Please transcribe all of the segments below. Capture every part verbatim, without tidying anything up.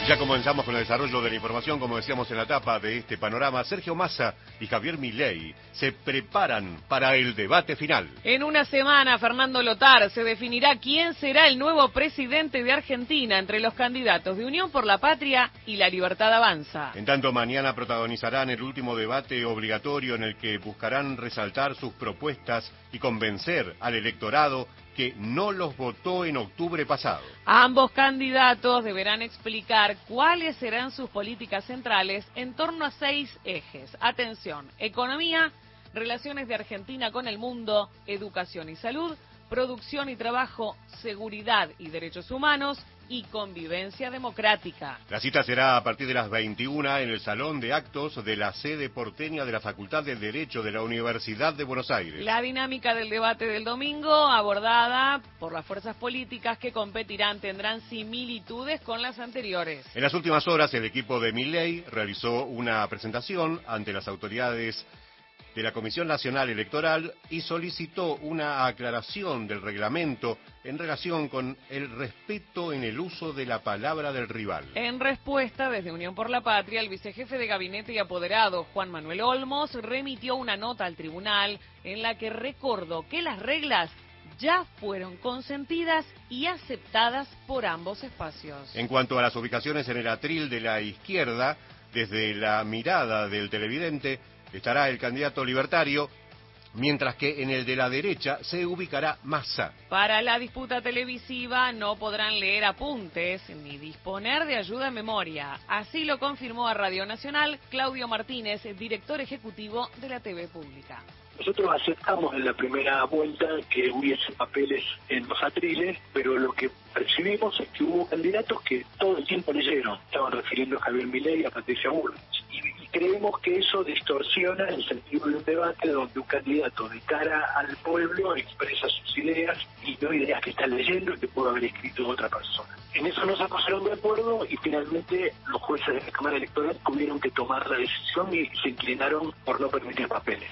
Ya comenzamos con el desarrollo de la información, como decíamos en la tapa de este panorama. Sergio Massa y Javier Milei se preparan para el debate final. En una semana, Fernando Lotar, se definirá quién será el nuevo presidente de Argentina entre los candidatos de Unión por la Patria y La Libertad Avanza. En tanto, mañana protagonizarán el último debate obligatorio en el que buscarán resaltar sus propuestas y convencer al electorado que no los votó en octubre pasado. Ambos candidatos deberán explicar cuáles serán sus políticas centrales en torno a seis ejes. Atención: economía, relaciones de Argentina con el mundo, educación y salud, producción y trabajo, seguridad y derechos humanos y convivencia democrática. La cita será a partir de las veintiuna en el Salón de Actos de la sede porteña de la Facultad de Derecho de la Universidad de Buenos Aires. La dinámica del debate del domingo, abordada por las fuerzas políticas que competirán, tendrán similitudes con las anteriores. En las últimas horas, el equipo de Milei realizó una presentación ante las autoridades de la Comisión Nacional Electoral y solicitó una aclaración del reglamento en relación con el respeto en el uso de la palabra del rival. En respuesta, desde Unión por la Patria, el vicejefe de gabinete y apoderado, Juan Manuel Olmos, remitió una nota al tribunal en la que recordó que las reglas ya fueron consentidas y aceptadas por ambos espacios. En cuanto a las ubicaciones en el atril de la izquierda, desde la mirada del televidente, estará el candidato libertario, mientras que en el de la derecha se ubicará Massa. Para la disputa televisiva no podrán leer apuntes ni disponer de ayuda en memoria. Así lo confirmó a Radio Nacional Claudio Martínez, director ejecutivo de la T V Pública. Nosotros aceptamos en la primera vuelta que hubiese papeles en los atriles, pero lo que percibimos es que hubo candidatos que todo el tiempo leyeron. Estaban refiriendo a Javier Milei y a Patricia Bullrich. Y, y creemos que eso distorsiona el sentido de un debate donde un candidato de cara al pueblo expresa sus ideas y no ideas que está leyendo y que pudo haber escrito otra persona. En eso no se pusieron de acuerdo y finalmente los jueces de la Cámara Electoral tuvieron que tomar la decisión y se inclinaron por no permitir papeles.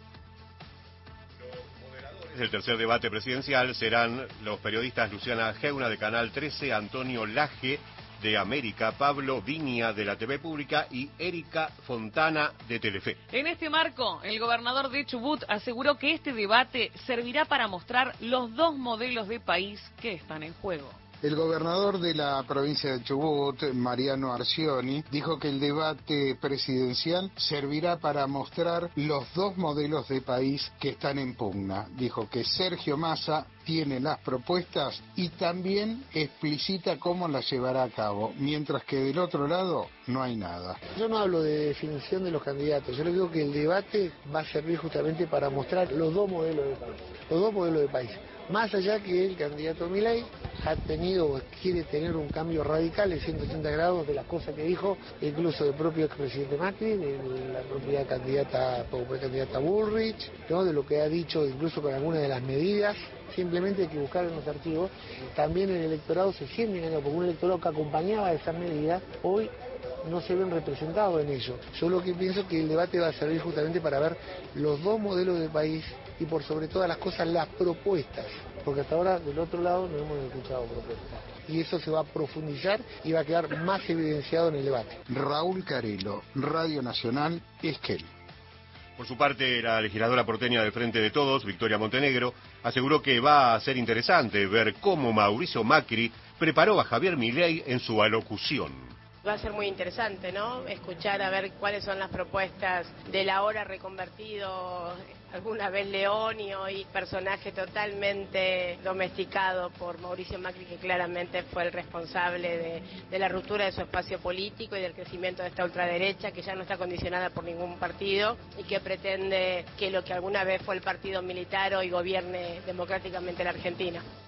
El tercer debate presidencial serán los periodistas Luciana Geuna de Canal trece, Antonio Laje de América, Pablo Viña de la T V Pública y Erika Fontana de Telefe. En este marco, el gobernador de Chubut aseguró que este debate servirá para mostrar los dos modelos de país que están en juego. El gobernador de la provincia de Chubut, Mariano Arcioni, dijo que el debate presidencial servirá para mostrar los dos modelos de país que están en pugna. Dijo que Sergio Massa tiene las propuestas y también explicita cómo las llevará a cabo, mientras que del otro lado no hay nada. Yo no hablo de definición de los candidatos, yo le digo que el debate va a servir justamente para mostrar los dos modelos de país, los dos modelos de país. Más allá que el candidato Milei ha tenido, quiere tener un cambio radical de ciento ochenta grados de las cosas que dijo, incluso del propio expresidente Macri, de la propia candidata, candidata Bullrich, ¿no? De lo que ha dicho incluso con algunas de las medidas. Simplemente hay que buscar en los archivos. También el electorado se siente engañado, porque un electorado que acompañaba esas medidas, hoy no se ven representados en ello. Yo lo que pienso es que el debate va a servir justamente para ver los dos modelos de país y por sobre todas las cosas las propuestas, porque hasta ahora del otro lado no hemos escuchado propuestas. Y eso se va a profundizar y va a quedar más evidenciado en el debate. Raúl Carelo, Radio Nacional, Esquel. Por su parte, la legisladora porteña del Frente de Todos, Victoria Montenegro, aseguró que va a ser interesante ver cómo Mauricio Macri preparó a Javier Milei en su alocución. Va a ser muy interesante, ¿no? Escuchar a ver cuáles son las propuestas del ahora reconvertido, alguna vez león y hoy personaje totalmente domesticado por Mauricio Macri, que claramente fue el responsable de, de la ruptura de su espacio político y del crecimiento de esta ultraderecha, que ya no está condicionada por ningún partido y que pretende que lo que alguna vez fue el partido militar hoy gobierne democráticamente la Argentina.